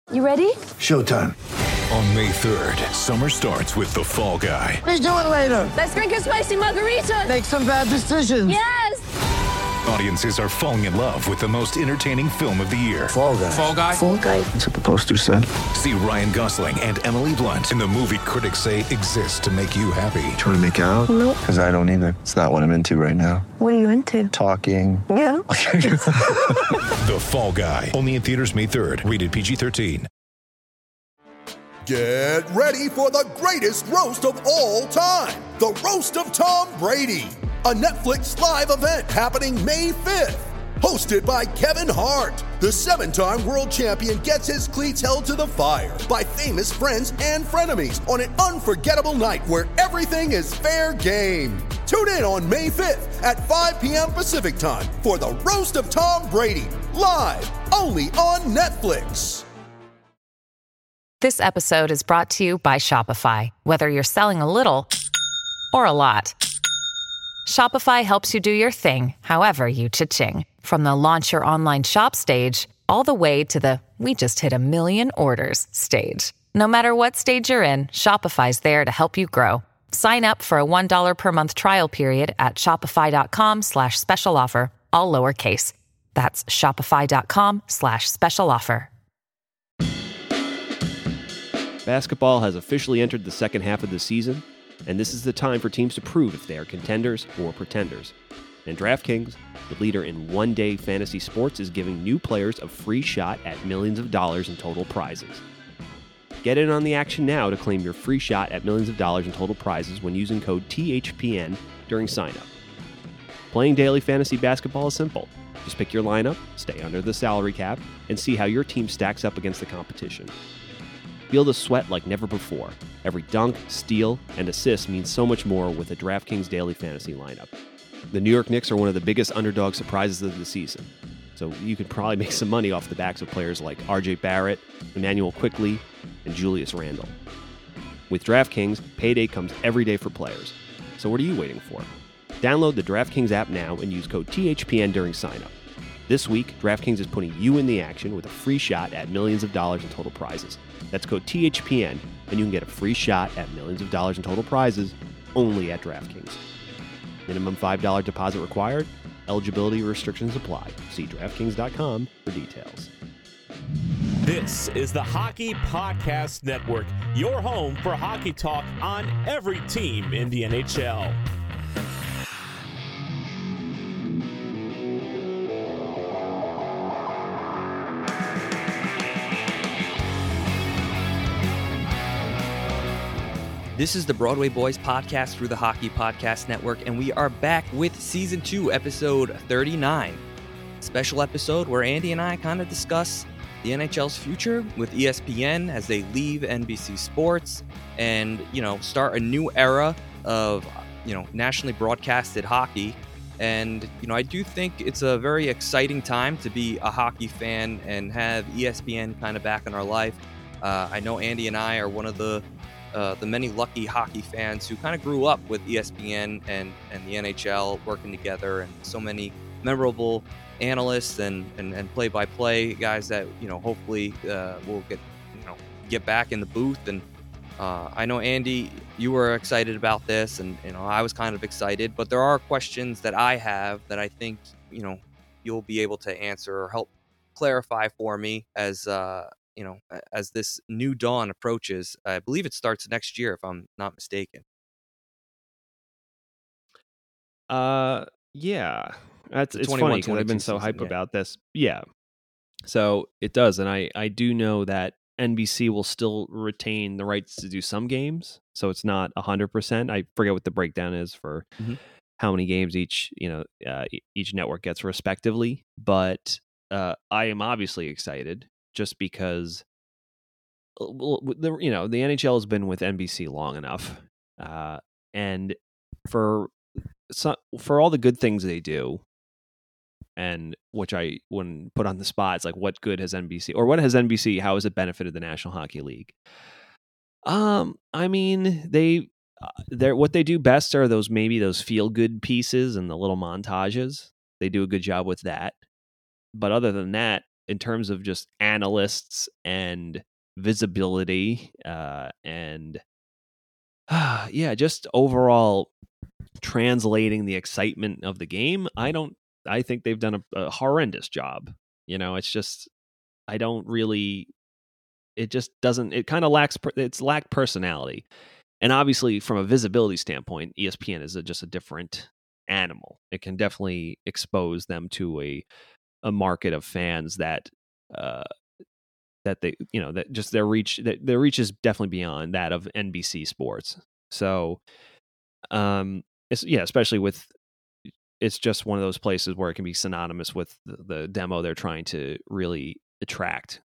You ready? Showtime. On May 3rd, summer starts with The Fall Guy. Let's do it later. Let's drink a spicy margarita. Make some bad decisions. Yes! Audiences are falling in love with the most entertaining film of the year. Fall Guy. Fall Guy? Fall guy. That's what the poster said. See Ryan Gosling and Emily Blunt in the movie critics say exists to make you happy. Trying to make it out? Nope. Because I don't either. It's not what I'm into right now. What are you into? Talking. Yeah. The Fall Guy. Only in theaters May 3rd. Rated PG-13. Get ready for the greatest roast of all time. The Roast of Tom Brady. A Netflix live event happening May 5th. Hosted by Kevin Hart. The 7-time world champion gets his cleats held to the fire by famous friends and frenemies on an unforgettable night where everything is fair game. Tune in on May 5th at 5 p.m. Pacific time for the Roast of Tom Brady. Live only on Netflix. This episode is brought to you by Shopify. Whether you're selling a little or a lot, Shopify helps you do your thing, however you cha-ching. From the launch your online shop stage, all the way to the we just hit 1 million orders stage. No matter what stage you're in, Shopify's there to help you grow. Sign up for a $1 per month trial period at shopify.com/special offer, all lowercase. That's shopify.com/special offer. Basketball has officially entered the second half of the season, and this is the time for teams to prove if they are contenders or pretenders. And DraftKings, the leader in one-day fantasy sports, is giving new players a free shot at millions of dollars in total prizes. Get in on the action now to claim your free shot at millions of dollars in total prizes when using code THPN during sign-up. Playing daily fantasy basketball is simple. Just pick your lineup, stay under the salary cap, and see how your team stacks up against the competition. Feel the sweat like never before. Every dunk, steal, and assist means so much more with a DraftKings daily fantasy lineup. The New York Knicks are one of the biggest underdog surprises of the season, so you could probably make some money off the backs of players like RJ Barrett, Emmanuel Quickley, and Julius Randle. With DraftKings, payday comes every day for players. So what are you waiting for? Download the DraftKings app now and use code THPN during sign-up. This week, DraftKings is putting you in the action with a free shot at millions of dollars in total prizes. That's code THPN, and you can get a free shot at millions of dollars in total prizes only at DraftKings. Minimum $5 deposit required. Eligibility restrictions apply. See DraftKings.com for details. This is the Hockey Podcast Network, your home for hockey talk on every team in the NHL. This is the Broadway Boys podcast through the Hockey Podcast Network, and we are back with Season 2, Episode 39. Special episode where Andy and I kind of discuss the NHL's future with ESPN as they leave NBC Sports and, start a new era of, nationally broadcasted hockey. And, I do think it's a very exciting time to be a hockey fan and have ESPN kind of back in our life. I know Andy and I are one of the many lucky hockey fans who kind of grew up with ESPN and the NHL working together, and so many memorable analysts and play-by-play guys that hopefully will get back in the booth. And I know, Andy, you were excited about this, and I was kind of excited, but there are questions that I have that I think you'll be able to answer or help clarify for me as as this new dawn approaches. I believe it starts next year, if I'm not mistaken. Yeah. It's funny because I've been so hype about this. Yeah. So it does, and I do know that NBC will still retain the rights to do some games, so it's not 100%. I forget what the breakdown is for how many games each network gets respectively, but I am obviously excited. Just because, the NHL has been with NBC long enough, and for all the good things they do, and which I wouldn't put on the spot, it's like, what good has NBC, or what has NBC? How has it benefited the National Hockey League? I mean, what they do best are those feel good pieces and the little montages. They do a good job with that, but other than that, in terms of just analysts and visibility, and just overall translating the excitement of the game, I think they've done a horrendous job. It's just, I don't really, it just doesn't, it kind of it's lacked personality. And obviously from a visibility standpoint, ESPN is just a different animal. It can definitely expose them to a market of fans that they, that just their reach is definitely beyond that of NBC Sports. So, especially with, it's just one of those places where it can be synonymous with the demo they're trying to really attract.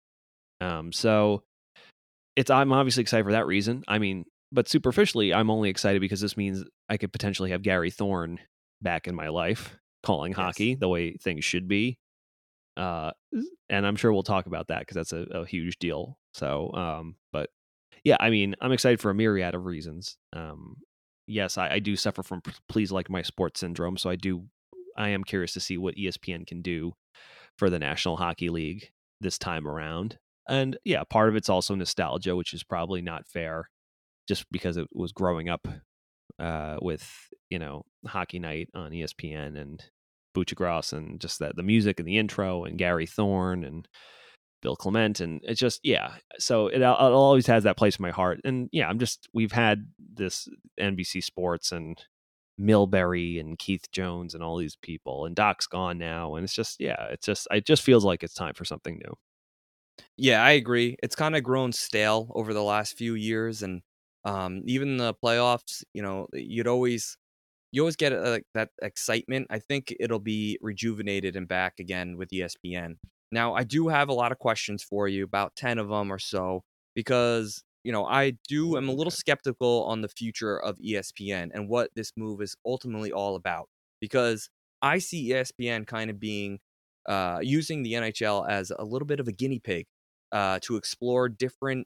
So I'm obviously excited for that reason. I mean, but superficially, I'm only excited because this means I could potentially have Gary Thorne back in my life calling hockey the way things should be. And I'm sure we'll talk about that because that's a huge deal. So, but yeah, I mean, I'm excited for a myriad of reasons. Yes, I do suffer from please like my sports syndrome. So I am curious to see what ESPN can do for the National Hockey League this time around. And yeah, part of it's also nostalgia, which is probably not fair just because it was growing up with, Hockey Night on ESPN and Buccigross and just that the music and the intro and Gary Thorne and Bill Clement. And it's just, so it always has that place in my heart. And yeah, we've had this NBC Sports and Milbury and Keith Jones and all these people, and Doc's gone now. And it's just, it just feels like it's time for something new. Yeah, I agree. It's kind of grown stale over the last few years. And even the playoffs, you always get that excitement. I think it'll be rejuvenated and back again with ESPN. Now, I do have a lot of questions for you, about 10 of them or so, because, am a little skeptical on the future of ESPN and what this move is ultimately all about, because I see ESPN kind of being using the NHL as a little bit of a guinea pig to explore different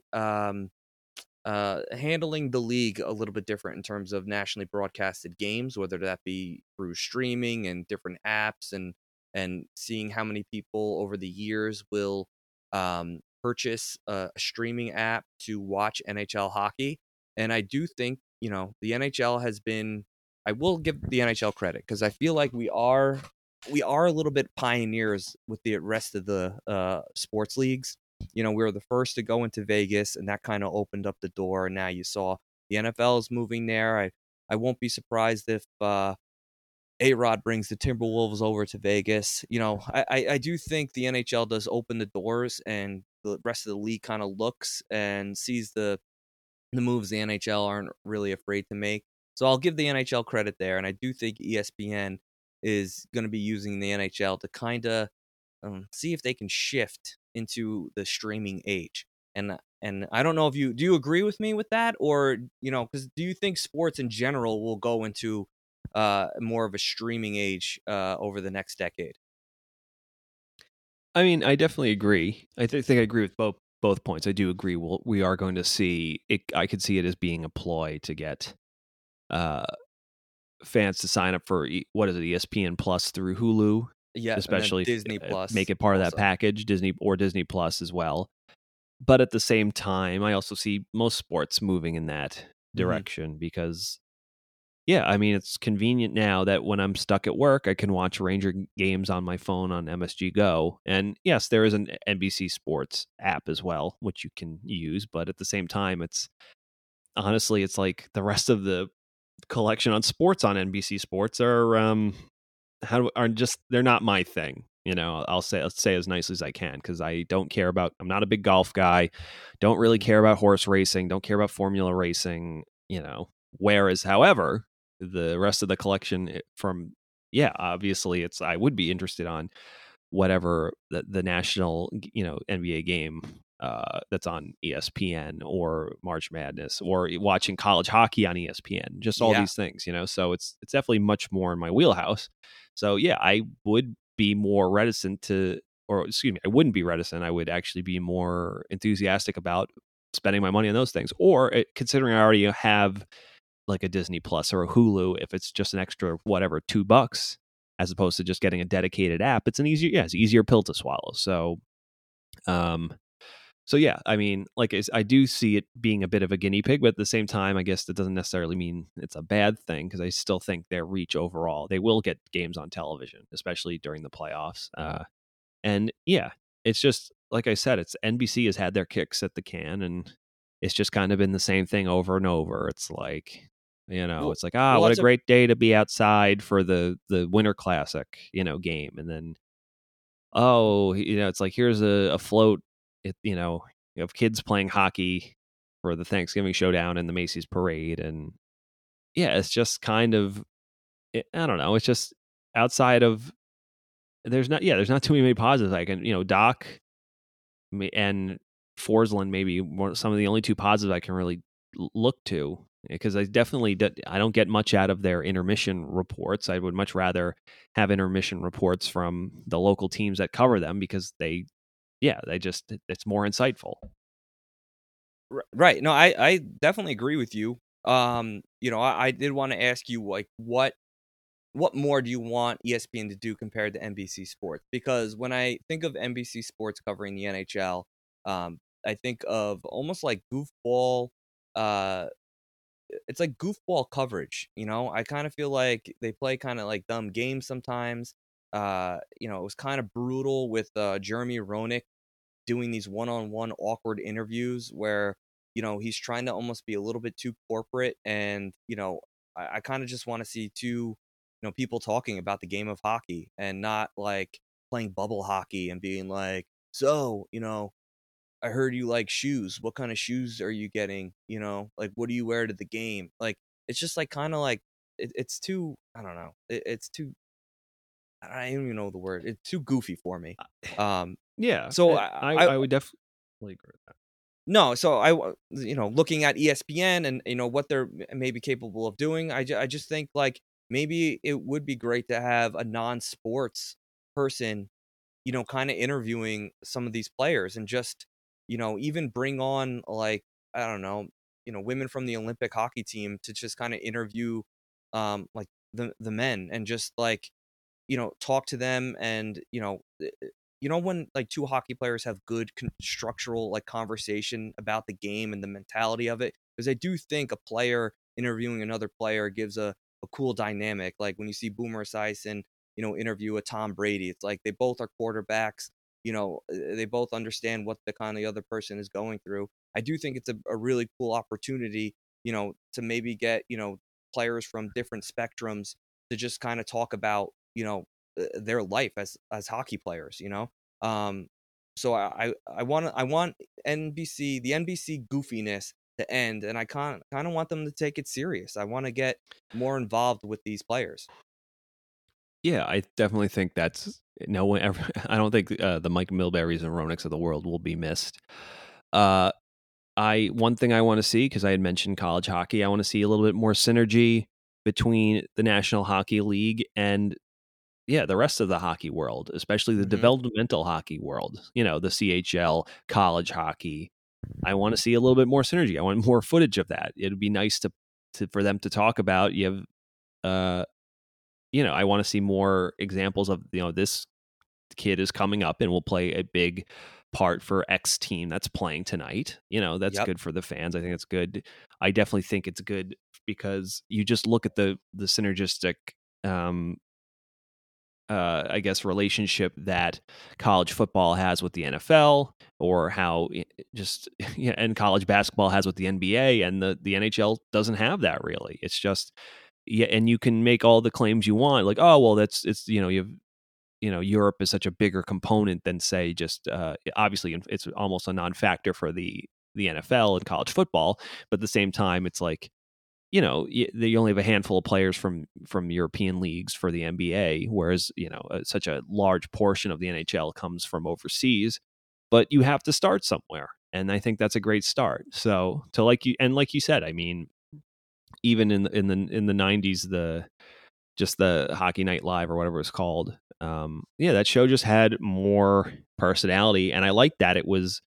handling the league a little bit different in terms of nationally broadcasted games, whether that be through streaming and different apps, and seeing how many people over the years will purchase a streaming app to watch NHL hockey. And I do think, the NHL has been, I will give the NHL credit, because I feel like we are a little bit pioneers with the rest of the sports leagues. We were the first to go into Vegas, and that kind of opened up the door. And now you saw the NFL is moving there. I won't be surprised if A-Rod brings the Timberwolves over to Vegas. I do think the NHL does open the doors, and the rest of the league kind of looks and sees the moves the NHL aren't really afraid to make. So I'll give the NHL credit there. And I do think ESPN is going to be using the NHL to kind of see if they can shift into the streaming age. And I don't know if do you agree with me with that, or, because do you think sports in general will go into more of a streaming age over the next decade? I mean, I definitely agree. I think I agree with both points. I do agree. We are going to see it. I could see it as being a ploy to get fans to sign up for ESPN Plus through Hulu. Yeah, especially Disney Plus, make it part also of that package, Disney Plus as well. But at the same time, I also see most sports moving in that direction because, I mean, it's convenient now that when I'm stuck at work, I can watch Ranger games on my phone on MSG Go. And yes, there is an NBC Sports app as well, which you can use. But at the same time, it's like the rest of the collection on sports on NBC Sports are they're not my thing. I'll say as nicely as I can, because I'm not a big golf guy, don't really care about horse racing, don't care about formula racing, whereas, however, the rest of the collection obviously I would be interested on whatever the national, NBA game that's on ESPN, or March Madness, or watching college hockey on ESPN, just all these things, so it's definitely much more in my wheelhouse. So I would be more reticent I wouldn't be reticent. I would actually be more enthusiastic about spending my money on those things, or considering I already have like a Disney Plus or a Hulu, if it's just an extra, whatever, $2, as opposed to just getting a dedicated app, it's an easier pill to swallow. So So yeah, I mean, like I do see it being a bit of a guinea pig, but at the same time, I guess that doesn't necessarily mean it's a bad thing because I still think their reach overall, they will get games on television, especially during the playoffs. And yeah, it's just like I said, it's NBC has had their kicks at the can, and it's just kind of been the same thing over and over. It's like, it's like, what a great day to be outside for the Winter Classic, game, and then it's like here's a float. You have kids playing hockey for the Thanksgiving showdown and the Macy's parade. And yeah, it's just kind of, I don't know. It's just outside of, there's not too many positives. I can, Doc and Forsland, maybe some of the only two positives I can really look to, because I don't get much out of their intermission reports. I would much rather have intermission reports from the local teams that cover them because it's more insightful. Right. No, I definitely agree with you. I did want to ask you, like, what more do you want ESPN to do compared to NBC Sports? Because when I think of NBC Sports covering the NHL, I think of almost like goofball. It's like goofball coverage. I kind of feel like they play kind of like dumb games sometimes. It was kind of brutal with Jeremy Roenick doing these one-on-one awkward interviews where, he's trying to almost be a little bit too corporate. And, I kind of just want to see two, people talking about the game of hockey and not like playing bubble hockey and being like, so, I heard you like shoes. What kind of shoes are you getting? Like, what do you wear to the game? Like, it's just like kind of like it's too, I don't know. It's too, I don't even know the word. It's too goofy for me. Yeah. So I would definitely agree with that. No, so looking at ESPN and what they're maybe capable of doing, I just think like maybe it would be great to have a non-sports person, kind of interviewing some of these players and just, even bring on like, I don't know, women from the Olympic hockey team to just kind of interview like the men and just like, talk to them and, when like two hockey players have good structural like conversation about the game and the mentality of it, because I do think a player interviewing another player gives a cool dynamic. Like when you see Boomer Esiason, interview a Tom Brady, it's like they both are quarterbacks. They both understand what the kind of the other person is going through. I do think it's a really cool opportunity, to maybe get, players from different spectrums to just kind of talk about, their life as hockey players, so I want the NBC goofiness to end, and I kind of want them to take it serious. I want to get more involved with these players. Yeah, I definitely think that's no one ever. I don't think the Mike Milburys and Roenics of the world will be missed. One thing I want to see, because I had mentioned college hockey, I want to see a little bit more synergy between the National Hockey League and the rest of the hockey world, especially the developmental hockey world, the CHL, college hockey. I want to see a little bit more synergy. I want more footage of that. It'd be nice for them to talk about. You have, I want to see more examples of, this kid is coming up and will play a big part for X team that's playing tonight. That's good for the fans. I think it's good. I definitely think it's good because you just look at the synergistic, I guess, relationship that college football has with the NFL, or how and college basketball has with the NBA, and the NHL doesn't have that really. It's just, and you can make all the claims you want, like, oh, well, Europe is such a bigger component than say just obviously it's almost a non-factor for the NFL and college football, but at the same time, it's like, you only have a handful of players from European leagues for the NBA, whereas, such a large portion of the NHL comes from overseas, but you have to start somewhere. And I think that's a great start. So like you said, I mean, even in the 90s, the Hockey Night Live or whatever it was called. That show just had more personality. And I liked that it was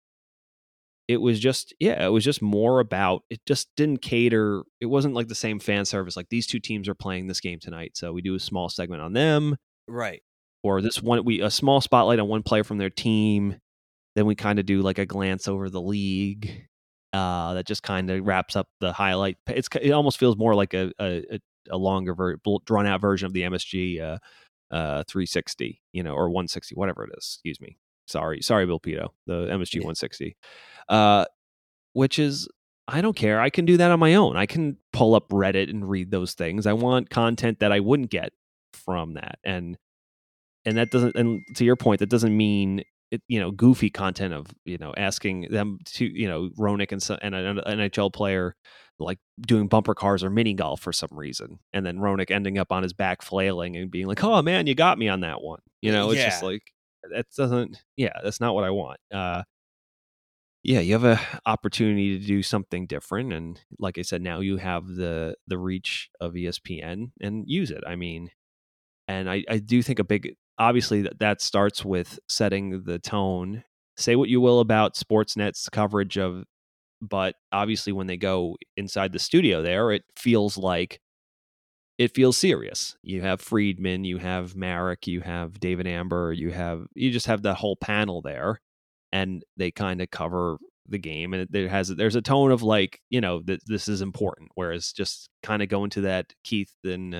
just more about, it just didn't cater. It wasn't like the same fan service, like these two teams are playing this game tonight, so we do a small segment on them. Right. Or this one, a small spotlight on one player from their team. Then we kind of do like a glance over the league that just kind of wraps up the highlight. It almost feels more like a longer, drawn out version of the MSG 360, or 160, whatever it is. Excuse me. Sorry, Bill Pito, the MSG 160, which is, I don't care. I can do that on my own. I can pull up Reddit and read those things. I want content that I wouldn't get from that. And that doesn't, and to your point, that doesn't mean it, goofy content of, asking them to, Roenick and an NHL player like doing bumper cars or mini golf for some reason. And then Roenick ending up on his back flailing and being like, oh man, you got me on that one. It's just like, that's not what I want. You have an opportunity to do something different. And like I said, now you have the reach of ESPN and use it. I mean, and I do think obviously that starts with setting the tone. Say what you will about Sportsnet's coverage of, but obviously when they go inside the studio there, it feels serious. You have Friedman, you have Marek, you have David Amber, you just have that whole panel there, and they kind of cover the game, and there's a tone of like, that this is important. Whereas just kind of going to that Keith and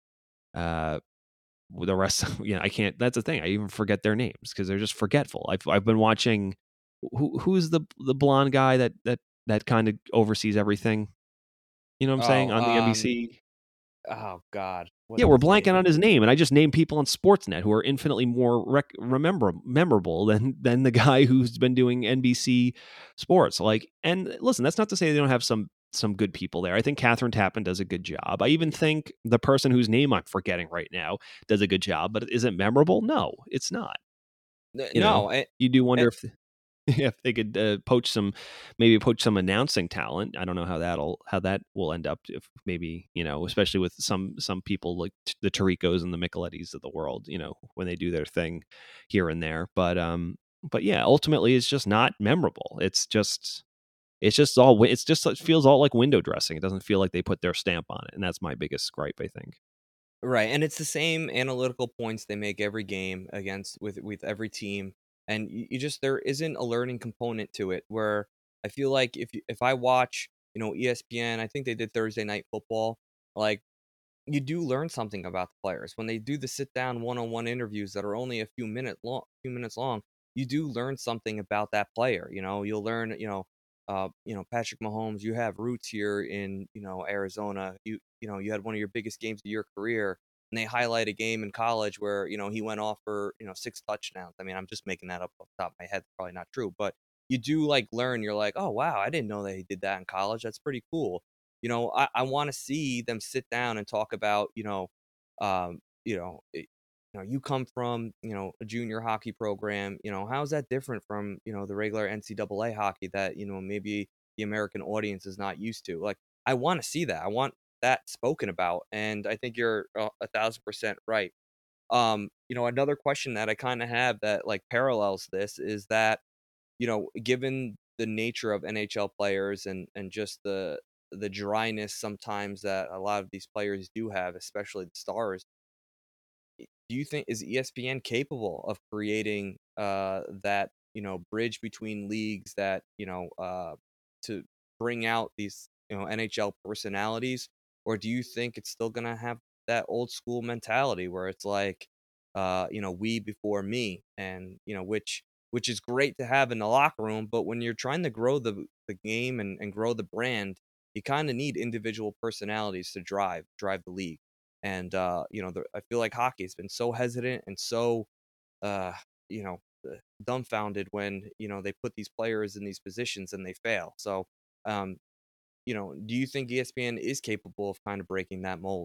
the rest, I can't. That's the thing. I even forget their names because they're just forgetful. I've been watching. Who's the blonde guy that kind of oversees everything? You know what I'm saying, on the NBC? Oh God. We're blanking on his name, and I just named people on Sportsnet who are infinitely more memorable than the guy who's been doing NBC sports. Like, and listen, that's not to say they don't have some good people there. I think Catherine Tappan does a good job. I even think the person whose name I'm forgetting right now does a good job, but is it memorable? No, it's not. You do wonder if they could poach some announcing talent. I don't know how that will end up, if maybe, especially with some people like the Taricos and the Michelettis of the world, when they do their thing here and there. But yeah, ultimately it's just not memorable. It feels all like window dressing. It doesn't feel like they put their stamp on it. And that's my biggest gripe, I think. Right. And it's the same analytical points they make every game with every team. And there isn't a learning component to it, where I feel like if I watch, ESPN, I think they did Thursday Night Football, like, you do learn something about the players when they do the sit down one-on-one interviews that are only a few minutes long. You do learn something about that player. You'll learn, Patrick Mahomes, you have roots here in, Arizona. You had one of your biggest games of your career, and they highlight a game in college where, he went off for, 6 touchdowns. I mean, I'm just making that up off the top of my head. Probably not true, but you do learn. You're like, oh, wow, I didn't know that he did that in college. That's pretty cool. I want to see them sit down and talk about, you come from, a junior hockey program, how's that different from, the regular NCAA hockey that, maybe the American audience is not used to. Like, I want to see that. I want that spoken about. And I think you're 1,000% right. Another question that I kind of have that parallels this is that, given the nature of NHL players and just the dryness sometimes that a lot of these players do have, especially the stars, do you think is ESPN capable of creating that bridge between leagues that to bring out these NHL personalities, or do you think it's still gonna have that old school mentality where it's like we before me, and which is great to have in the locker room, but when you're trying to grow the game and grow the brand, you kind of need individual personalities to drive the league. And I feel like hockey has been so hesitant and so dumbfounded when they put these players in these positions and they fail. So do you think ESPN is capable of kind of breaking that mold?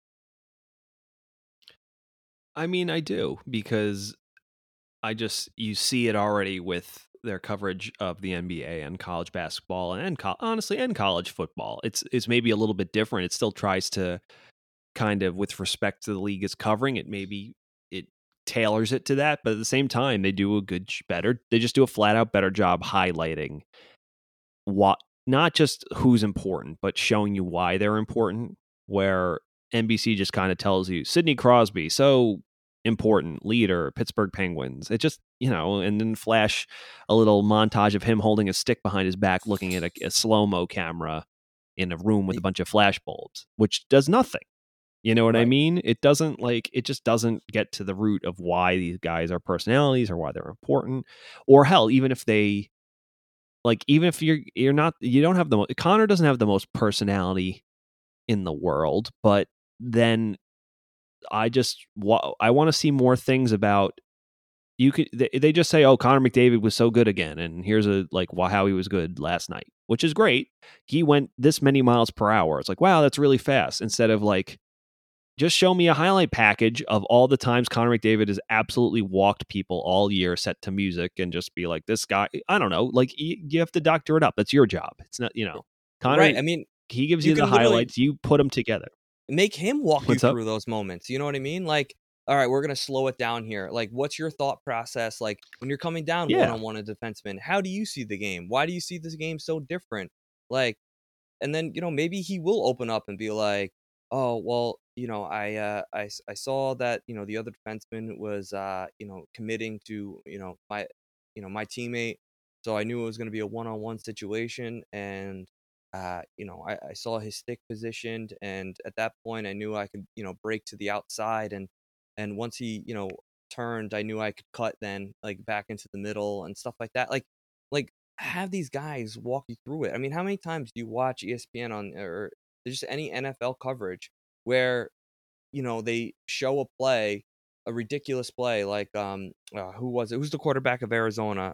I mean, I do, because you see it already with their coverage of the NBA and college basketball and honestly college football. It's maybe a little bit different. It still tries to kind of, with respect to the league is covering it, maybe it tailors it to that, but at the same time they just do a flat out better job highlighting what, not just who's important, but showing you why they're important, where NBC just kind of tells you Sidney Crosby, so important, leader, Pittsburgh Penguins. and then flash a little montage of him holding a stick behind his back, looking at a slow-mo camera in a room with a bunch of flash bulbs, which does nothing. You know what I mean? It doesn't it just doesn't get to the root of why these guys are personalities or why they're important. Or hell, even if they even if you don't have Connor doesn't have the most personality in the world, but then I want to see more things about they just say, oh, Connor McDavid was so good again, and here's how he was good last night, which is great. He went this many miles per hour. It's like, wow, that's really fast. Instead of just show me a highlight package of all the times Connor McDavid has absolutely walked people all year set to music, and just be like, this guy, I don't know, you have to doctor it up. That's your job. It's not, Connor, right. I mean, he gives you the highlights, you put them together. Make him walk you through those moments. You know what I mean? All right, we're going to slow it down here. What's your thought process? When you're coming down one-on-one a defenseman, how do you see the game? Why do you see this game so different? And then, maybe he will open up and be like, oh, well, I saw that, the other defenseman was, committing to, my teammate. So I knew it was going to be a one-on-one situation. And, I saw his stick positioned. And at that point, I knew I could, break to the outside. And once he, turned, I knew I could cut then back into the middle and stuff like that. Have these guys walk you through it. I mean, how many times do you watch ESPN or just any NFL coverage where, they show a play, a ridiculous play, who was it? Who's the quarterback of Arizona?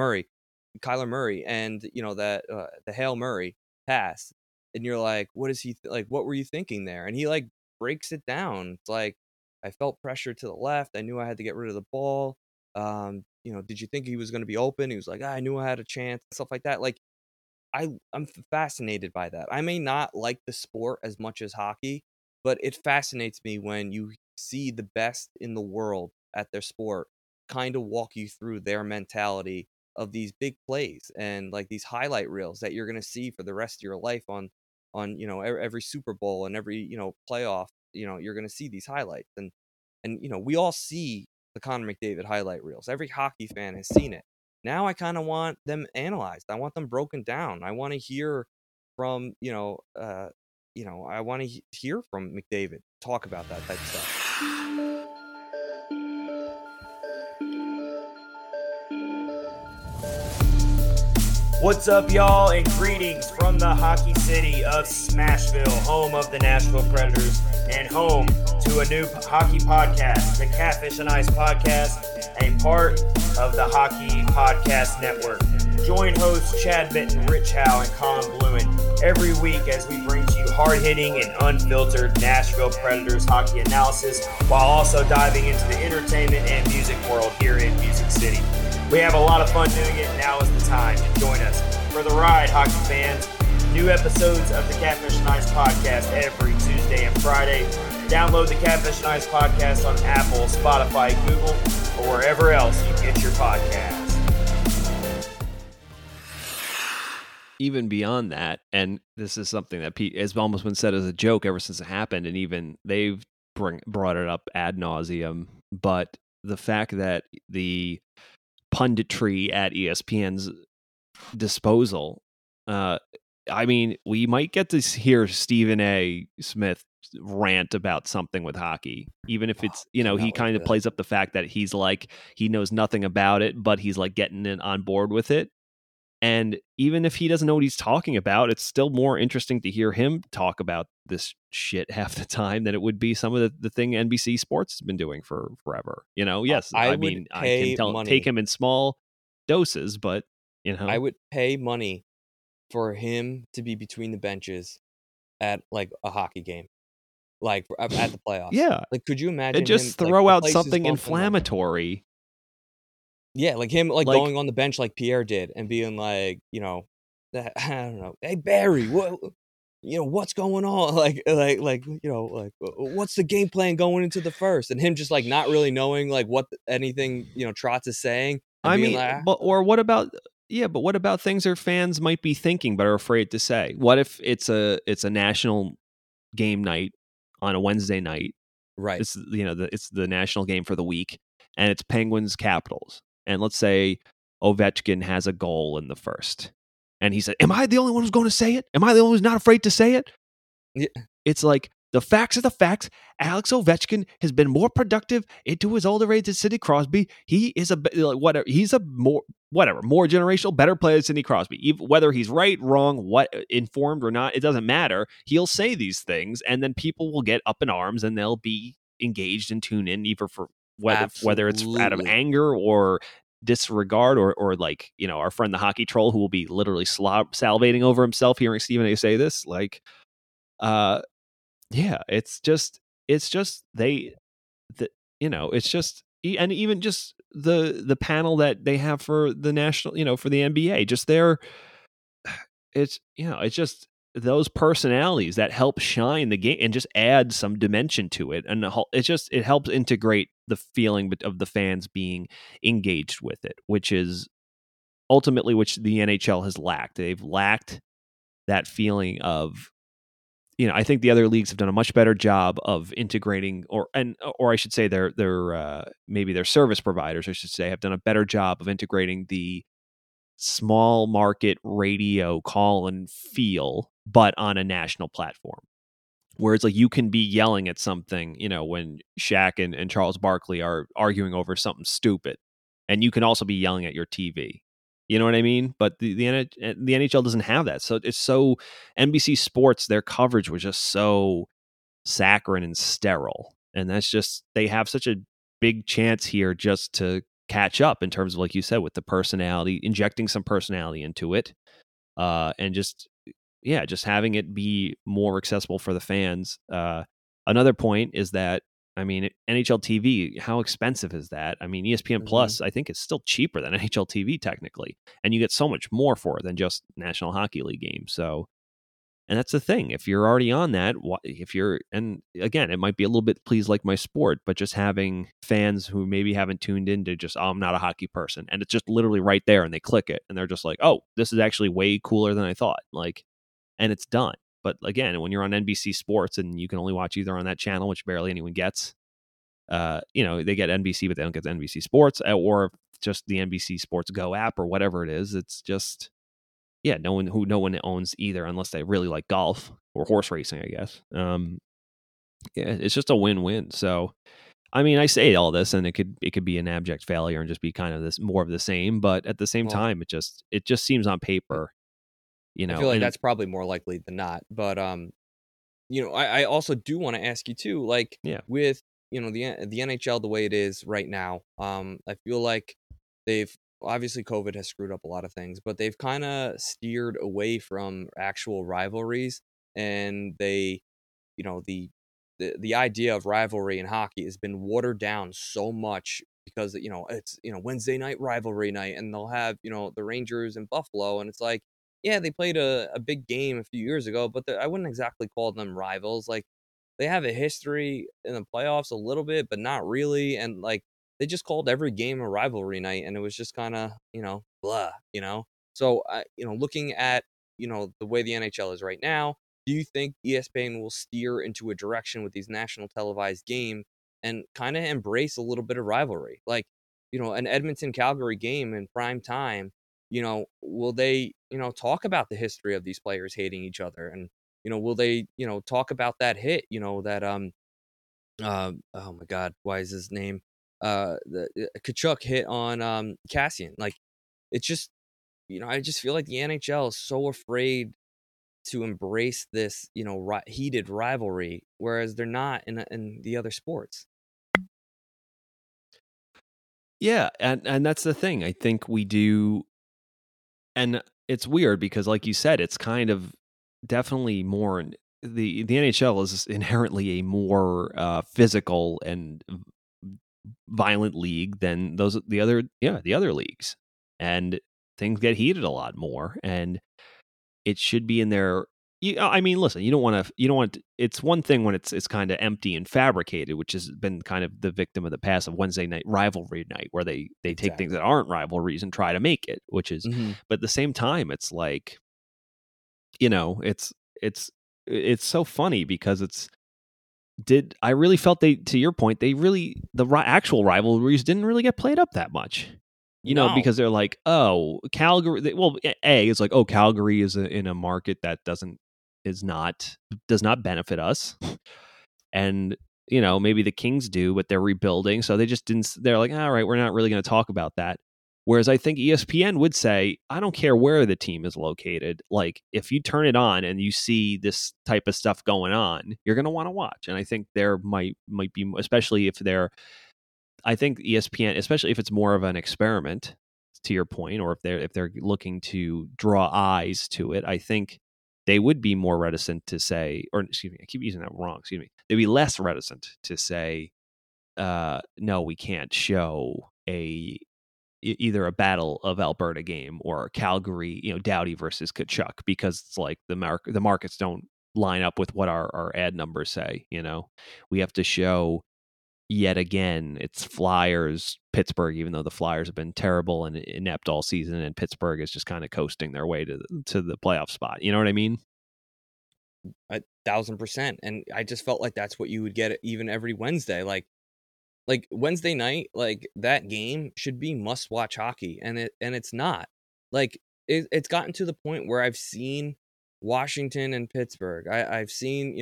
Kyler Murray, and that the Hail Murray pass, and you're like, what is he what were you thinking there? And he breaks it down. It's I felt pressure to the left. I knew I had to get rid of the ball. Did you think he was going to be open? He was like, I knew I had a chance, stuff like that. I'm fascinated by that. I may not like the sport as much as hockey, but it fascinates me when you see the best in the world at their sport kind of walk you through their mentality of these big plays and these highlight reels that you're going to see for the rest of your life on every Super Bowl and every playoff. You're going to see these highlights, and we all see the Connor McDavid highlight reels. Every hockey fan has seen it. Now I kind of want them analyzed. I want them broken down. I want to hear from I want to hear from McDavid talk about that type of stuff. What's up, y'all, and greetings from the hockey city of Smashville, home of the Nashville Predators, and home to a new hockey podcast, the Catfish and Ice Podcast, a part of the Hockey Podcast Network. Join hosts Chad Bitton, Rich Howe, and Colin Bluen every week as we bring to you hard-hitting and unfiltered Nashville Predators hockey analysis, while also diving into the entertainment and music world here in Music City. We have a lot of fun doing it. Now is the time to join us for the ride, hockey fans. New episodes of the Catfish and Ice Podcast every Tuesday and Friday. Download the Catfish and Ice Podcast on Apple, Spotify, Google, or wherever else you get your podcasts. Even beyond that, and this is something that has almost been said as a joke ever since it happened, and even they've brought it up ad nauseum, but the fact that the punditry at ESPN's disposal, I mean, we might get to hear Stephen A. Smith rant about something with hockey, even if it's, he kind of plays up the fact that he's he knows nothing about it, but he's getting in on board with it. And even if he doesn't know what he's talking about, it's still more interesting to hear him talk about this shit half the time than it would be some of the thing NBC Sports has been doing for forever. Yes, I mean, I can take him in small doses, but, I would pay money for him to be between the benches at a hockey game, at the playoffs. Yeah. Could you imagine and just him, throw out something inflammatory. Yeah, him going on the bench like Pierre did and being I don't know, hey Barry, what's going on? What's the game plan going into the first? And him just not really knowing what anything Trotz is saying. I mean, what about things our fans might be thinking but are afraid to say? What if it's a national game night on a Wednesday night? Right. It's it's the national game for the week, and it's Penguins Capitals. and let's say Ovechkin has a goal in the first, and he said, "Am I the only one who's going to say it? Am I the only one who's not afraid to say it?" Yeah. It's like, the facts are the facts. Alex Ovechkin has been more productive into his older age than Sidney Crosby. He is whatever. He's a more generational, better player than Sidney Crosby. Even whether he's right, wrong, informed or not, it doesn't matter. He'll say these things, and then people will get up in arms, and they'll be engaged and tune in, either for whether it's out of anger or disregard, or like, our friend the hockey troll, who will be literally salivating over himself hearing Stephen A say this, like. Yeah, it's just it's just and even just the panel that they have for the national, for the NBA, just it's just those personalities that help shine the game and just add some dimension to it, and it helps integrate the feeling of the fans being engaged with it, which is ultimately which the NHL has lacked. They've lacked that feeling of. I think the other leagues have done a much better job of integrating, or I should say, maybe their service providers, I should say, have done a better job of integrating the small market radio call and feel, but on a national platform, where it's like you can be yelling at something, when Shaq and Charles Barkley are arguing over something stupid, and you can also be yelling at your TV. You know what I mean? But the NHL doesn't have that. So it's so NBC Sports, their coverage was just so saccharine and sterile. And that's just, they have such a big chance here just to catch up in terms of, like you said, with the personality, injecting some personality into it. And just having it be more accessible for the fans. Another point is that, NHL TV, how expensive is that? ESPN Plus, I think, is still cheaper than NHL TV technically, and you get so much more for it than just National Hockey League games. So, and that's the thing. If you're already on that, and again, it might be a little bit please like my sport, but just having fans who maybe haven't tuned in to just, I'm not a hockey person, and it's just literally right there, and they click it, and they're just like, oh, this is actually way cooler than I thought. Like, and it's done. But again, when you're on NBC Sports and you can only watch either on that channel, which barely anyone gets, they get NBC, but they don't get the NBC Sports, or just the NBC Sports Go app or whatever it is. It's just, no one owns either, unless they really like golf or horse racing, I guess. It's just a win-win. So, I say all this, and it could be an abject failure and just be kind of this more of the same. But at the same time, it just seems on paper. I feel like that's probably more likely than not. But I also do want to ask you too, like, with the NHL the way it is right now, I feel like they've obviously COVID has screwed up a lot of things, but they've kind of steered away from actual rivalries, and they, the idea of rivalry in hockey has been watered down so much because it's Wednesday night rivalry night, and they'll have the Rangers and Buffalo, and it's like, yeah, they played a big game a few years ago, but I wouldn't exactly call them rivals. Like, they have a history in the playoffs a little bit, but not really. And like, they just called every game a rivalry night, and it was just kind of, blah, So, looking at, the way the NHL is right now, do you think ESPN will steer into a direction with these national televised games and kind of embrace a little bit of rivalry? Like, an Edmonton-Calgary game in prime time, will they, talk about the history of these players hating each other? And, will they, talk about that hit, that, oh my God, why is his name? The Kachuk hit on Cassian. Like, it's just, I just feel like the NHL is so afraid to embrace this, heated rivalry, whereas they're not in the other sports. Yeah, and that's the thing. I think we do. And it's weird because, like you said, it's kind of definitely more, the NHL is inherently a more physical and violent league than the other leagues, and things get heated a lot more, and it should be in there. Listen, you don't want. It's one thing when it's kind of empty and fabricated, which has been kind of the victim of the past of Wednesday night rivalry night, where they take things that aren't rivalries and try to make it, which is. But at the same time, it's like, it's so funny because I really felt to your point, the actual rivalries didn't really get played up that much. You know, because they're like, oh, Calgary. It's like, oh, Calgary is in a market that does not benefit us, and you know, maybe the Kings do, but they're rebuilding, so they just didn't. They're like, all right, we're not really going to talk about that. Whereas I think ESPN would say, I don't care where the team is located. Like, if you turn it on and you see this type of stuff going on, you're going to want to watch. And I think there might be, especially if they're. I think ESPN, especially if it's more of an experiment, to your point, or if they're looking to draw eyes to it, I think they would be more reticent to say, or excuse me, I keep using that wrong. Excuse me, they'd be less reticent to say, no, we can't show either a Battle of Alberta game or Calgary, Doughty versus Tkachuk, because it's like the markets don't line up with what our ad numbers say. We have to show. Yet again, it's Flyers, Pittsburgh, even though the Flyers have been terrible and inept all season, and Pittsburgh is just kind of coasting their way to the playoff spot. You know what I mean? 1,000%. And I just felt like that's what you would get even every Wednesday. Like Wednesday night, like that game should be must-watch hockey, and it's not. Like it's gotten to the point where I've seen Washington and Pittsburgh. I've seen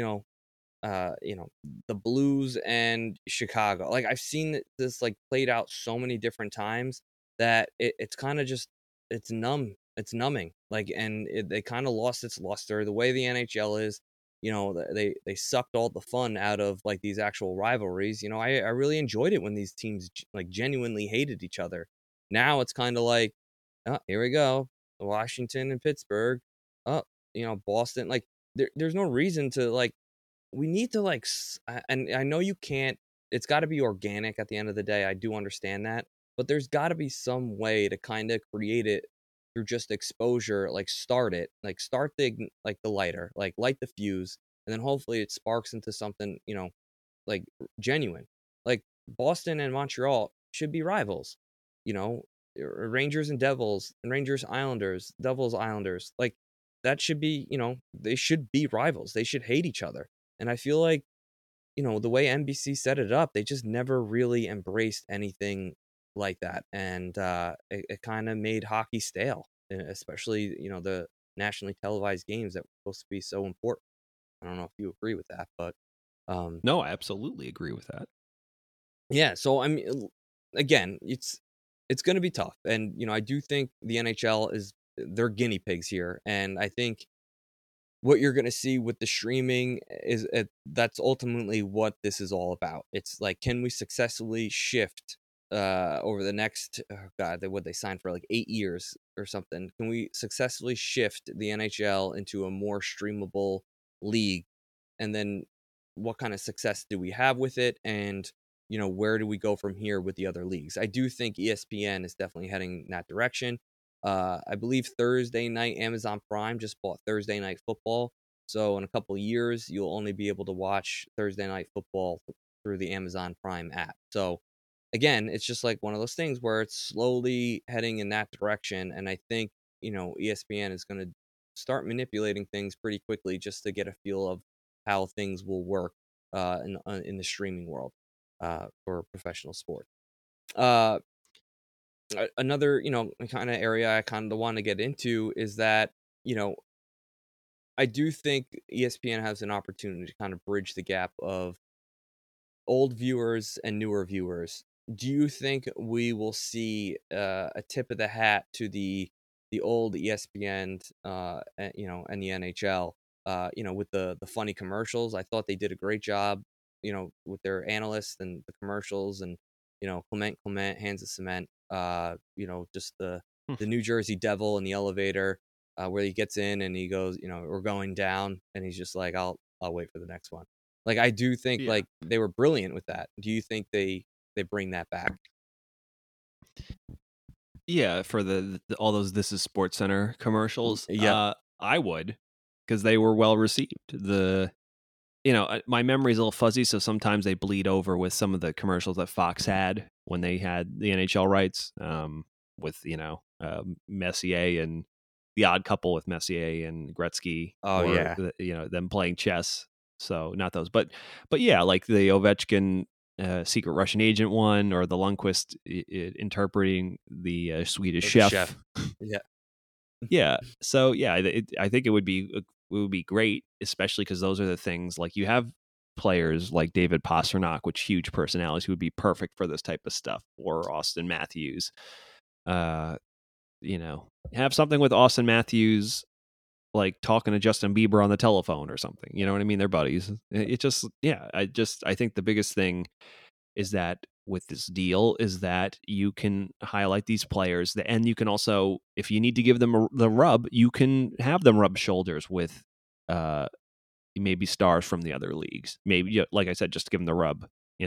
the Blues and Chicago. Like I've seen this like played out so many different times that it's kind of just, it's numbing. Like, and they kind of lost its luster. The way the NHL is, they sucked all the fun out of like these actual rivalries. I really enjoyed it when these teams like genuinely hated each other. Now it's kind of like, oh, here we go, Washington and Pittsburgh. Oh, Boston. Like there's no reason to like. We need to like, and I know you can't, it's got to be organic at the end of the day. I do understand that, but there's got to be some way to kind of create it through just exposure, like start the lighter, like light the fuse, and then hopefully it sparks into something, like genuine. Like Boston and Montreal should be rivals, Rangers and Devils, and Rangers Islanders, Devils Islanders. Like that should be, they should be rivals. They should hate each other. And I feel like, the way NBC set it up, they just never really embraced anything like that. And it kind of made hockey stale, especially, the nationally televised games that were supposed to be so important. I don't know if you agree with that, but. No, I absolutely agree with that. Yeah. So, I mean, again, it's going to be tough. And, I do think the NHL they're guinea pigs here. And I think what you're going to see with the streaming is that's ultimately what this is all about. It's like, can we successfully shift over the next, they signed for like 8 years or something. Can we successfully shift the NHL into a more streamable league? And then what kind of success do we have with it? And, where do we go from here with the other leagues? I do think ESPN is definitely heading in that direction. I believe Thursday night, Amazon Prime just bought Thursday Night Football. So in a couple of years, you'll only be able to watch Thursday Night Football through the Amazon Prime app. So again, it's just like one of those things where it's slowly heading in that direction. And I think, ESPN is going to start manipulating things pretty quickly just to get a feel of how things will work in the streaming world for professional sport. Another, kind of area I kind of want to get into is that, I do think ESPN has an opportunity to kind of bridge the gap of old viewers and newer viewers. Do you think we will see a tip of the hat to the old ESPN, and the NHL, with the funny commercials? I thought they did a great job, with their analysts and the commercials, and Clement, Hands of Cement. Just the New Jersey Devil in the elevator, where he gets in and he goes, we're going down, and he's just like, I'll wait for the next one. Like, I do think like they were brilliant with that. Do you think they bring that back? Yeah, for the all those This Is Sports Center commercials. Yeah, I would, because they were well received. My memory is a little fuzzy, so sometimes they bleed over with some of the commercials that Fox had when they had the NHL rights, with Messier and The Odd Couple with Messier and Gretzky. Oh, yeah. Them playing chess. So not those, but yeah, like the Ovechkin Secret Russian Agent one, or the Lundqvist interpreting the Swedish chef. Yeah. Yeah. So yeah, I think it would be great, especially because those are the things, like, you have players like David Pastrnak, which huge personalities who would be perfect for this type of stuff, or Auston Matthews. Have something with Auston Matthews, like talking to Justin Bieber on the telephone or something. You know what I mean? They're buddies. It just, yeah, I think the biggest thing is that with this deal is that you can highlight these players, and you can also, if you need to give them the rub, you can have them rub shoulders with maybe stars from the other leagues. Maybe, like I said, just give them the rub,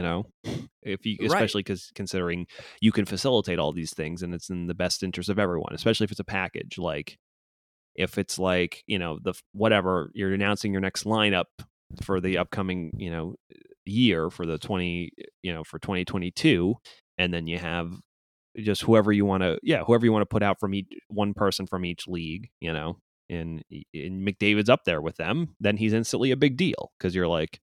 if you, especially because considering you can facilitate all these things and it's in the best interest of everyone, especially if it's a package. Like, if it's like, the whatever, you're announcing your next lineup for the upcoming, year for the for 2022, and then you have just whoever you want to put out from one person from each league, and McDavid's up there with them, then he's instantly a big deal, because you're like,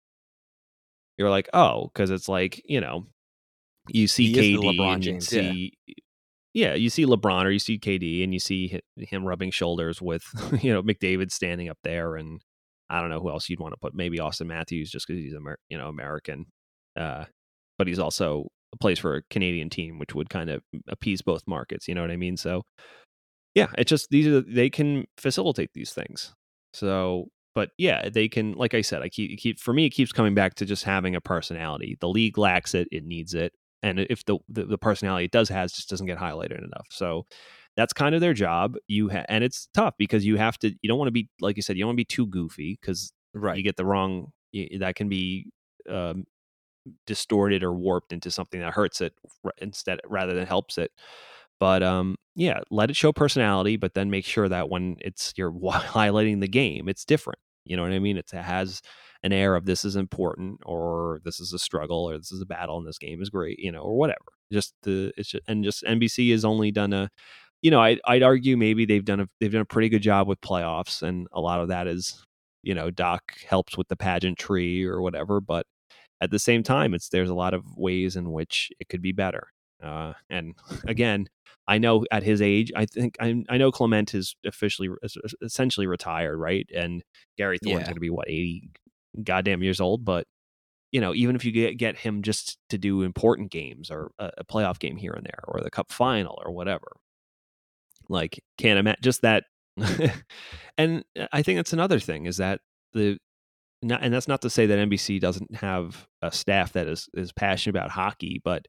oh, because it's like, you see KD and you see. Yeah, you see LeBron or you see KD and you see him rubbing shoulders with, McDavid standing up there, and I don't know who else you'd want to put. Maybe Auston Matthews, just because he's American, but he's also plays for a Canadian team, which would kind of appease both markets. You know what I mean? So yeah, it's just they can facilitate these things. So, but yeah, they can. Like I said, for me, it keeps coming back to just having a personality. The league lacks it; it needs it. And if the personality it just doesn't get highlighted enough. So that's kind of their job. And it's tough because you don't want to be, like you said, you don't want to be too goofy, because you get the wrong, that can be distorted or warped into something that hurts it rather than helps it. But let it show personality, but then make sure that when you're highlighting the game, it's different. You know what I mean? It has an air of, this is important, or this is a struggle, or this is a battle, and this game is great, or whatever. NBC has only done I'd argue maybe they've done a pretty good job with playoffs, and a lot of that is, Doc helps with the pageantry or whatever. But at the same time, there's a lot of ways in which it could be better. And again, I know at his age, I know Clement is essentially retired, right? And Gary Thorne's going to be 80 goddamn years old. But even if you get him just to do important games, or a playoff game here and there, or the Cup final or whatever, like, can't imagine just that. And I think that's another thing, is that and that's not to say that NBC doesn't have a staff that is passionate about hockey, but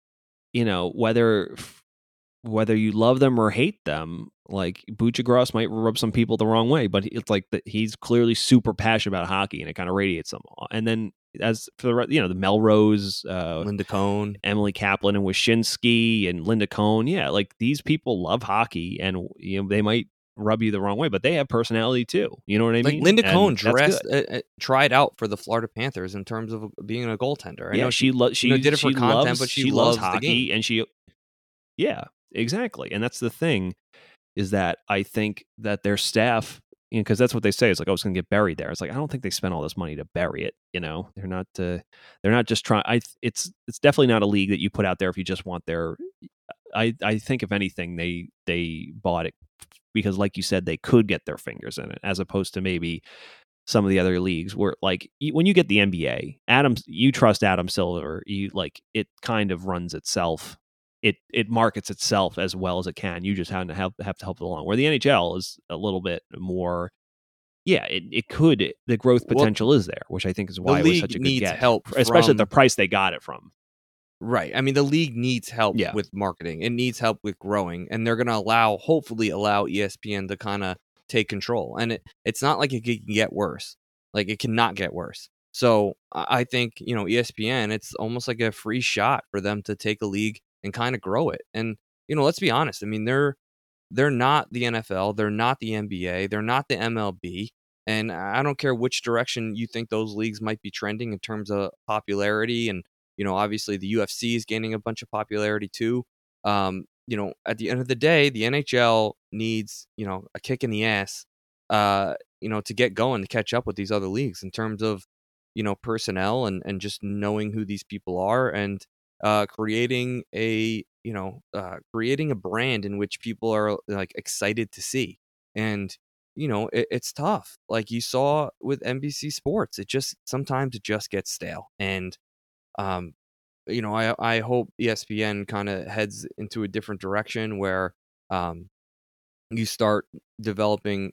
whether you love them or hate them, like, Buccigross might rub some people the wrong way, but it's like that he's clearly super passionate about hockey, and it kind of radiates them. And then as for the the Melrose, Linda Cohn, Emily Kaplan, and Wyshynski, and Linda Cohn, like, these people love hockey, and they might rub you the wrong way, but they have personality too. You know what I mean? Like, Linda Cohn tried out for the Florida Panthers in terms of being a goaltender. I know she did it for content, but she loves hockey, and exactly. And that's the thing, is that I think that their staff, because that's what they say, it's like, oh, it's going to get buried there. It's like, I don't think they spent all this money to bury it. They're not just trying. It's definitely not a league that you put out there if you just want their. I think if anything, they bought it because, like you said, they could get their fingers in it, as opposed to maybe some of the other leagues where, like, when you get the NBA, you trust Adam Silver, it kind of runs itself. It markets itself as well as it can. You just have to help it along. Where the NHL is a little bit more, the growth potential is there, which I think is why it was such a good get, help, especially at the price they got it from. Right. I mean, the league needs help with marketing. It needs help with growing, and they're going to hopefully allow ESPN to kind of take control. And it's not like it can get worse. Like, it cannot get worse. So I think, ESPN, it's almost like a free shot for them to take a league and kind of grow it. And, let's be honest. I mean, they're not the NFL. They're not the NBA. They're not the MLB. And I don't care which direction you think those leagues might be trending in terms of popularity. And, obviously the UFC is gaining a bunch of popularity too. At the end of the day, the NHL needs, a kick in the ass, to get going, to catch up with these other leagues in terms of personnel and just knowing who these people are and creating a brand in which people are like excited to see. And it's tough. Like you saw with NBC Sports, sometimes it just gets stale. And I hope ESPN kind of heads into a different direction where you start developing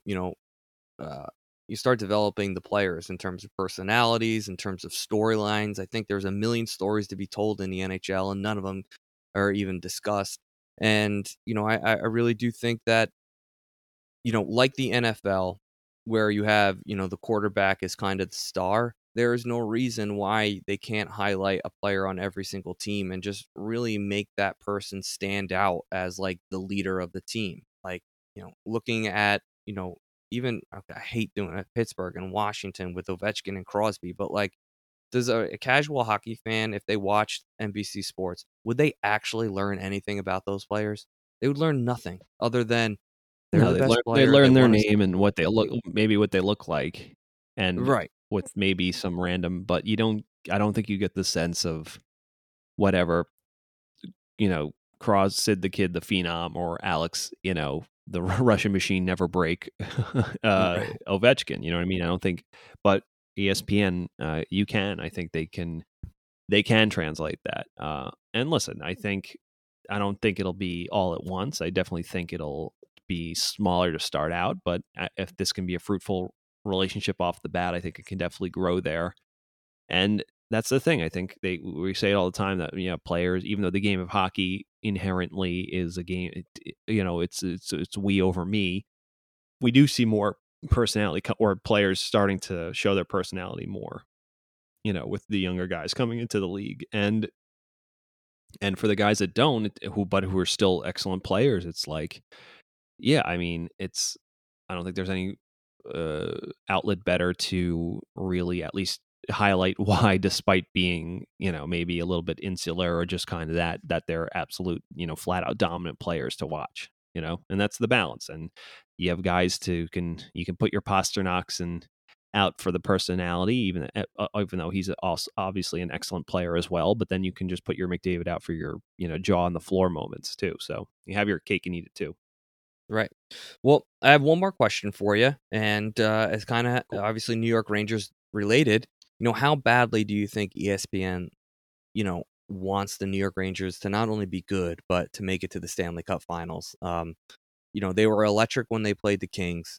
the players in terms of personalities, in terms of storylines. I think there's a million stories to be told in the NHL, and none of them are even discussed. And I really do think that like the NFL, where you have the quarterback is kind of the star, there is no reason why they can't highlight a player on every single team and just really make that person stand out as like the leader of the team. Like looking at even, I hate doing it, Pittsburgh and Washington with Ovechkin and Crosby, but like, does a casual hockey fan, if they watched NBC Sports, would they actually learn anything about those players? They would learn nothing other than they learn their name and what they look like, and right with maybe some random. But I don't think you get the sense of whatever, Sid the Kid, the Phenom, or Alex, the Russian machine never break, Ovechkin. You know what I mean? I don't think, but ESPN, I think they can translate that. And listen, I don't think it'll be all at once. I definitely think it'll be smaller to start out, but if this can be a fruitful relationship off the bat, I think it can definitely grow there. And that's the thing. I think we say it all the time that players, even though the game of hockey inherently is a game, it's we over me. We do see more personality or players starting to show their personality more, with the younger guys coming into the league, and for the guys that don't, who are still excellent players, it's like, I mean, I don't think there's any outlet better to really at least highlight why, despite being maybe a little bit insular or just kind of that they're absolute flat out dominant players to watch, and that's the balance. And you have guys you can put your Pasternaks and out for the personality, even though he's also obviously an excellent player as well, but then you can just put your McDavid out for your jaw on the floor moments too. So you have your cake and eat it too. Right. Well, I have one more question for you, and it's kind of obviously New York Rangers related. How badly do you think ESPN, wants the New York Rangers to not only be good, but to make it to the Stanley Cup Finals? They were electric when they played the Kings.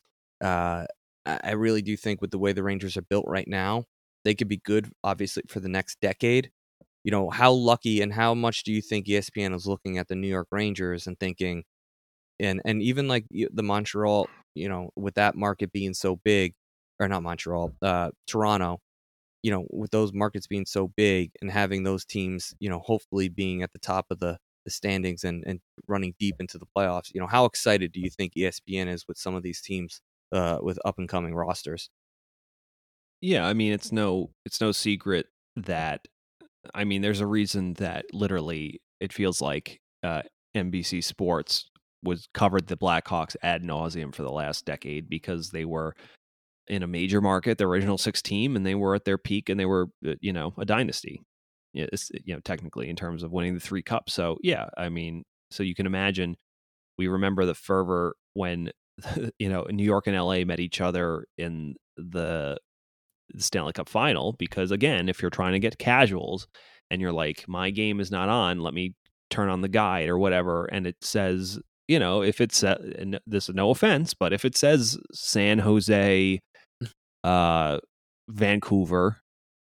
I really do think with the way the Rangers are built right now, they could be good, obviously, for the next decade. How lucky and how much do you think ESPN is looking at the New York Rangers and thinking, and even like the Montreal, with that market being so big, or not Montreal, Toronto, with those markets being so big and having those teams, hopefully being at the top of the standings and running deep into the playoffs, how excited do you think ESPN is with some of these teams with up and coming rosters? Yeah, I mean, it's no secret that, I mean, there's a reason that literally it feels like NBC Sports covered the Blackhawks ad nauseum for the last decade, because they were in a major market, the original 6 team, and they were at their peak, and they were, a dynasty, technically, in terms of winning the 3 cups. So yeah, I mean, so you can imagine, we remember the fervor when, New York and LA met each other in the Stanley Cup final, because again, if you're trying to get casuals and you're like, my game is not on, let me turn on the guide or whatever, and it says, if it's this is no offense, but if it says San Jose, Vancouver,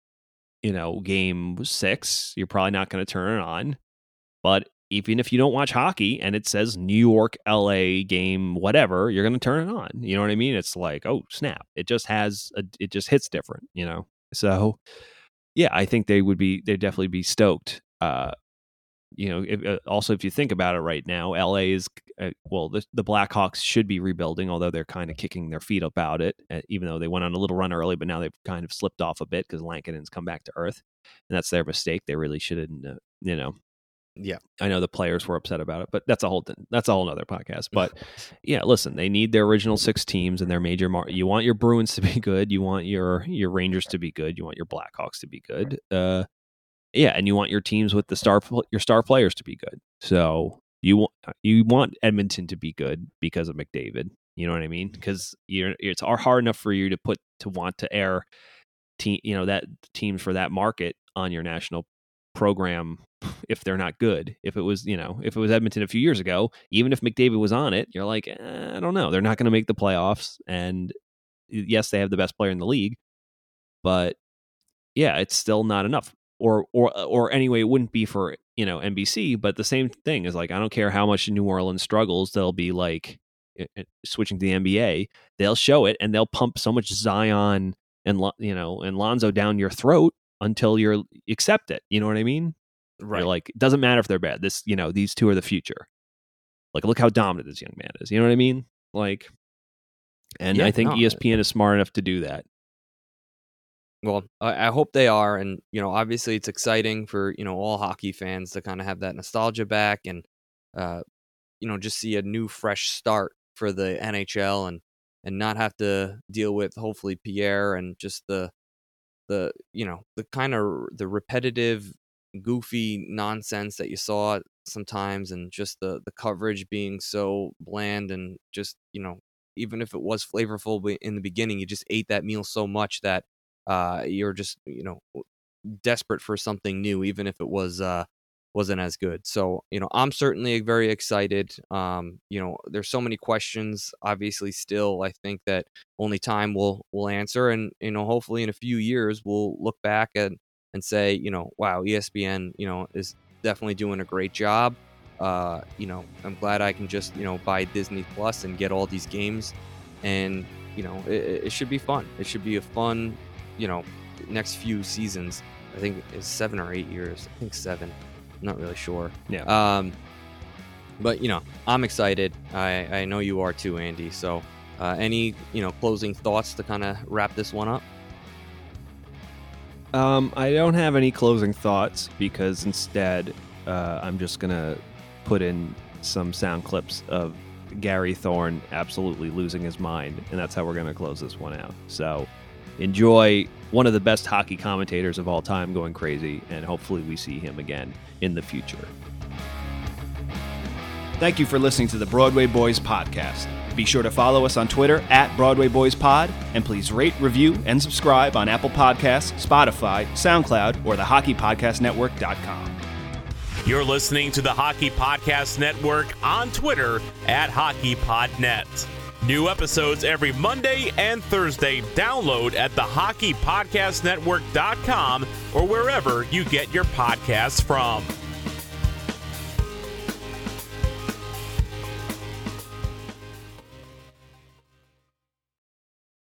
game 6, you're probably not going to turn it on. But even if you don't watch hockey and it says New York, LA game, whatever, you're going to turn it on. You know what I mean? It's like, oh snap. It just hits different, So yeah, I think they'd definitely be stoked. If you think about it right now, LA is, the Blackhawks should be rebuilding, although they're kind of kicking their feet about it, even though they went on a little run early, but now they've kind of slipped off a bit because Lankinen's come back to earth, and that's their mistake. They really shouldn't, Yeah. I know the players were upset about it, but that's a whole nother podcast. But yeah, listen, they need their original 6 teams and their major you want your Bruins to be good, you want your Rangers to be good, you want your Blackhawks to be good. And you want your teams with your star players to be good. So you want Edmonton to be good because of McDavid. You know what I mean? Because it's hard enough for you to want to air that teams for that market on your national program if they're not good. If it was Edmonton a few years ago, even if McDavid was on it, you're like, I don't know, they're not going to make the playoffs. And yes, they have the best player in the league, but yeah, it's still not enough. Or anyway, it wouldn't be for NBC. But the same thing is like, I don't care how much New Orleans struggles, they'll be like switching to the NBA. They'll show it and they'll pump so much Zion and Lonzo down your throat until you accept it. You know what I mean? Right. You're like, it doesn't matter if they're bad. These two are the future. Like, look how dominant this young man is. You know what I mean? Like, and I think ESPN is smart enough to do that. Well, I hope they are. And, obviously it's exciting for, all hockey fans to kind of have that nostalgia back and, just see a new, fresh start for the NHL and not have to deal with, hopefully, Pierre and just the kind of the repetitive, goofy nonsense that you saw sometimes, and just the coverage being so bland and just, even if it was flavorful in the beginning, you just ate that meal so much that you're just, desperate for something new, even if it wasn't as good. So, I'm certainly very excited. There's so many questions, obviously, still. I think that only time will answer. And, hopefully in a few years, we'll look back and say, wow, ESPN, is definitely doing a great job. I'm glad I can just, buy Disney Plus and get all these games. And, it should be fun. It should be a fun, next few seasons. I think it's 7 or 8 years. I think 7. I'm not really sure. Yeah. But I'm excited. I know you are too, Andy. So, any closing thoughts to kind of wrap this one up? I don't have any closing thoughts because instead, I'm just gonna put in some sound clips of Gary Thorne absolutely losing his mind, and that's how we're gonna close this one out. So, enjoy one of the best hockey commentators of all time going crazy, and hopefully we see him again in the future. Thank you for listening to the Broadway Boys podcast. Be sure to follow us on Twitter at Broadway Boys Pod, and please rate, review, and subscribe on Apple Podcasts, Spotify, SoundCloud, or the HockeyPodcastNetwork.com. You're listening to the Hockey Podcast Network on Twitter at HockeyPodNet. New episodes every Monday and Thursday. Download at the HockeyPodcastNetwork.com or wherever you get your podcasts from.